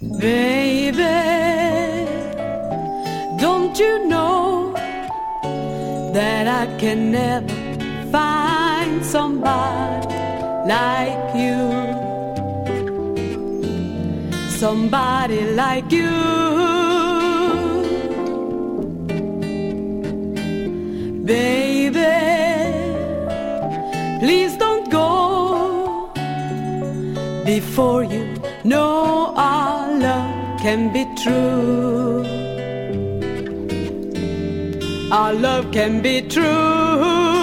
Baby, don't you know that I can never find somebody like you? Somebody like you. Baby, please don't go before you know our love can be true. Our love can be true.